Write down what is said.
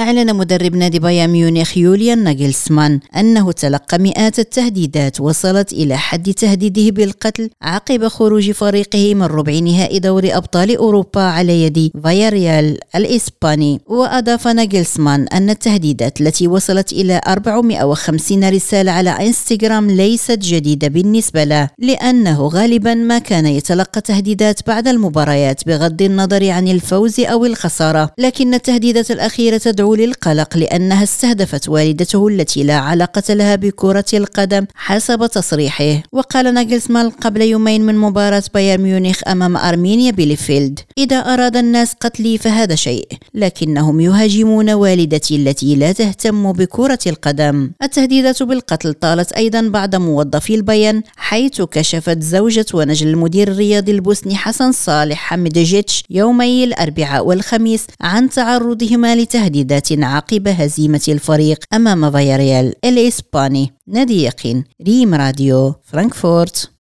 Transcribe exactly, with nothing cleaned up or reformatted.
أعلن مدرب نادي بايرن ميونخ يوليان ناغلسمان أنه تلقى مئات التهديدات وصلت إلى حد تهديده بالقتل عقب خروج فريقه من ربع نهائي دوري أبطال أوروبا على يد فياريال الإسباني. وأضاف ناغلسمان أن التهديدات التي وصلت إلى أربعمائة وخمسين رسالة على إنستغرام ليست جديدة بالنسبة له، لأنه غالبا ما كان يتلقى تهديدات بعد المباريات بغض النظر عن الفوز أو الخسارة، لكن التهديدات الأخيرة تدعو للقلق لأنها استهدفت والدته التي لا علاقة لها بكرة القدم حسب تصريحه. وقال ناغلسمان قبل يومين من مباراة بايرن ميونخ أمام أرمينيا بيليفيلد: إذا أراد الناس قتلي فهذا شيء، لكنهم يهاجمون والدتي التي لا تهتم بكرة القدم. التهديدات بالقتل طالت أيضا بعد موظفي البايرن، حيث كشفت زوجة ونجل المدير الرياضي البوسني حسن صالح حميدجيتش يومي الأربعاء والخميس عن تعرضهما لتهديدات عقب هزيمة الفريق أمام فياريال الإسباني. نادي يقين، ريم راديو، فرانكفورت.